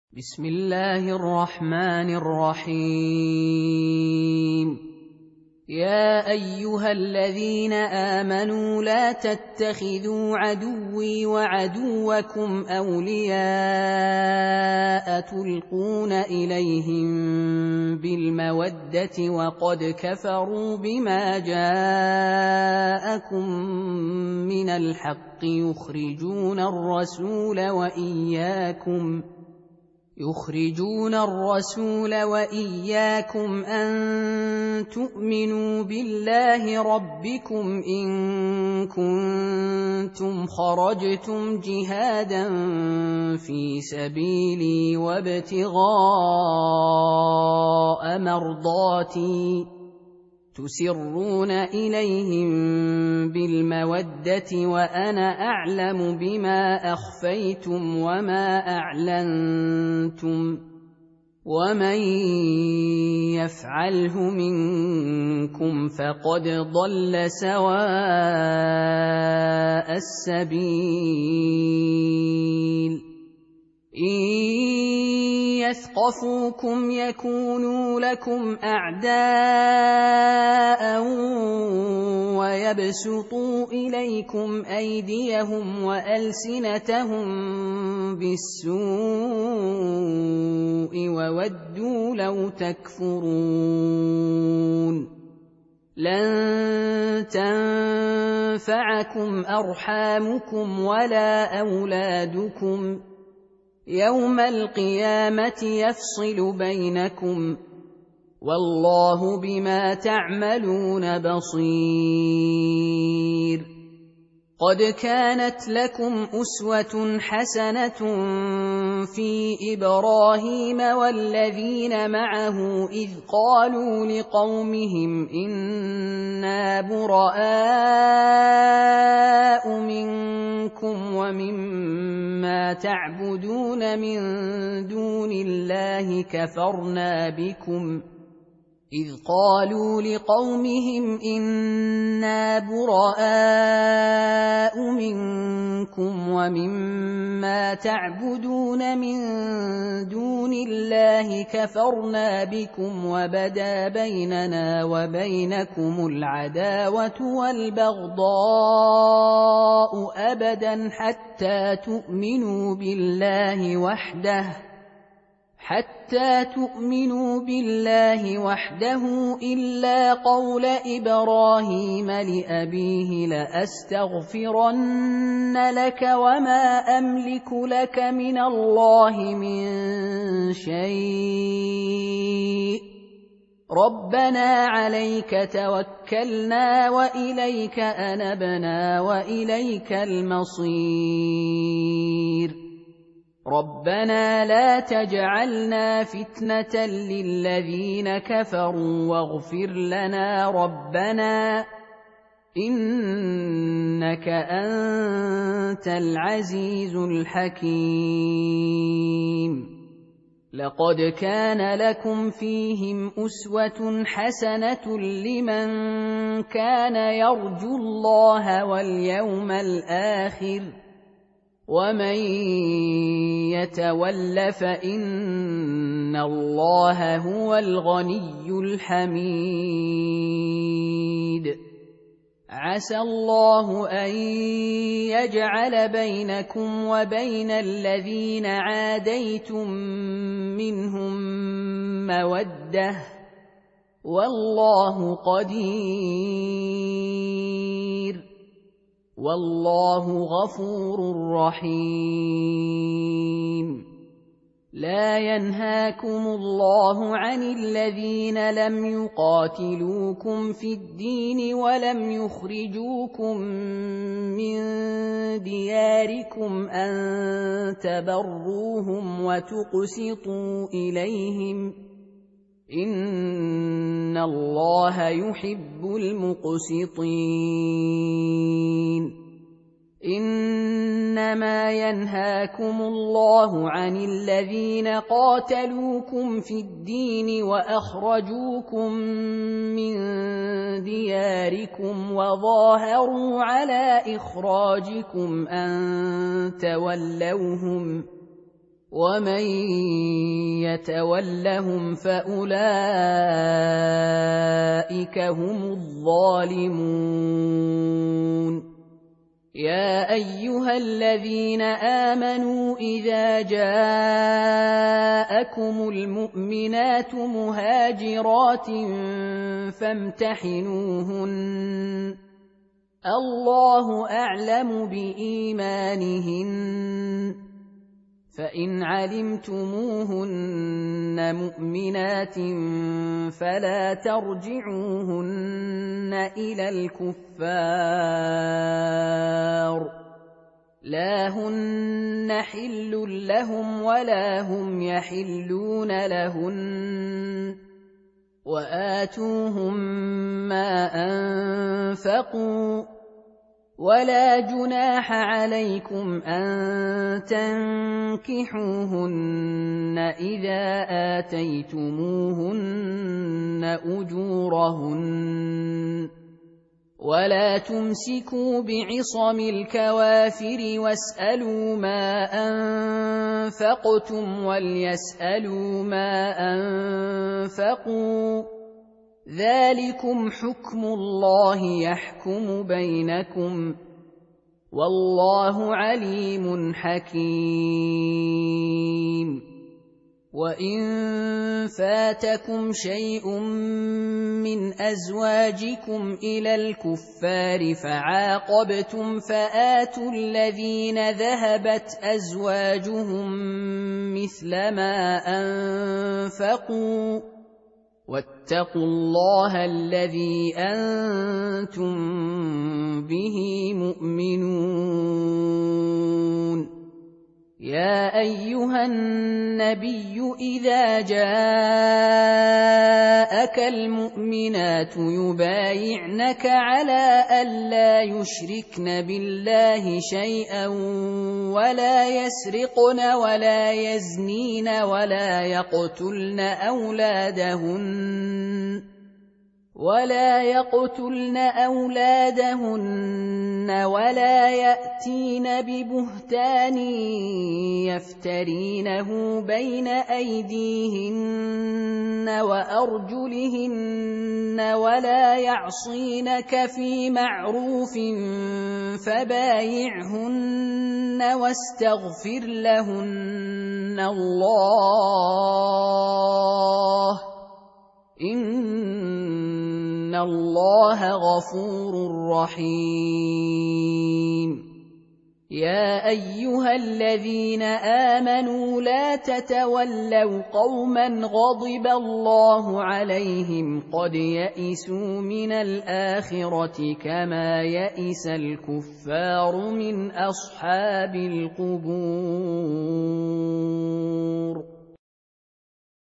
بسم الله الرحمن الرحيم. يا أيها الذين آمنوا لا تتخذوا عدوي وعدوكم أولياء تلقون إليهم بالمودة وقد كفروا بما جاءكم من الحق يخرجون الرسول وإياكم أن تؤمنوا بالله ربكم إن كنتم خرجتم جهادا في سبيلي وابتغاء مرضاتي تسرون إليهم بالمودة وأنا أعلم بما أخفيتم وما أعلنتم ومن يفعله منكم فقد ضل سواء السبيل. إن يثقفوكم يكونوا لكم أعداء ويبسطوا إليكم أيديهم وألسنتهم بالسوء وودوا لو تكفرون. لن تنفعكم أرحامكم ولا أولادكم يوم القيامة يفصل بينكم والله بما تعملون بصير. قد كانت لكم أسوة حسنة في إبراهيم والذين معه إذ قالوا لقومهم إنا براء منكم ومما تعبدون من دون الله كفرنا بكم وبدا بيننا وبينكم العداوة والبغضاء أبدا حتى تؤمنوا بالله وحده إلا قول إبراهيم لأبيه لأستغفرن لك وما أملك لك من الله من شيء ربنا عليك توكلنا وإليك أنبنا وإليك المصير. ربنا لا تجعلنا فتنة للذين كفروا واغفر لنا ربنا إنك أنت العزيز الحكيم. لقد كان لكم فيهم أسوة حسنة لمن كان يرجو الله واليوم الآخر ومن يتول فإن الله هو الغني الحميد. عسى الله أن يجعل بينكم وبين الذين عاديتم منهم مودة والله قدير والله غفور رحيم. لا ينهاكم الله عن الذين لم يقاتلوكم في الدين ولم يخرجوكم من دياركم أن تبروهم وتقسطوا إليهم إن الله يحب المقسطين. إنما ينهاكم الله عن الذين قاتلوكم في الدين وأخرجوكم من دياركم وظاهروا على إخراجكم أن تولوهم ومن يتولهم فأولئك هم الظالمون. يا أيها الذين آمنوا إذا جاءكم المؤمنات مهاجرات فامتحنوهن، الله أعلم بإيمانهن، فإن علمتموهن مؤمنات فلا ترجعوهن إلى الكفار، لا هن حل لهم ولا هم يحلون لهن، وآتوهم ما أنفقوا، ولا جناح عليكم أن تنكحوهن إذا آتيتموهن أجورهن، ولا تمسكوا بعصم الكوافر واسألوا ما أنفقتم وليسألوا ما أنفقوا، ذلكم حكم الله يحكم بينكم، والله عليم حكيم. وإن فاتكم شيء من أزواجكم إلى الكفار فعاقبتم فآتوا الذين ذهبت أزواجهم مثل ما أنفقوا، واتقوا الله الذي أنتم به مؤمنون. يا أيها النبي إذا جاءك المؤمنات يبايعنك على ألا يشركن بالله شيئا ولا يسرقن ولا يزنين ولا يقتلن أولادهن ولا يأتين ببهتان يفترينه بين أيديهن وأرجلهن ولا يعصينك في معروف فبايعهن واستغفر لهن الله، إن الله غفور رحيم. يا أيها الذين آمنوا لا تتولوا قوما غضب الله عليهم قد يئسوا من الآخرة كما يئس الكفار من أصحاب القبور.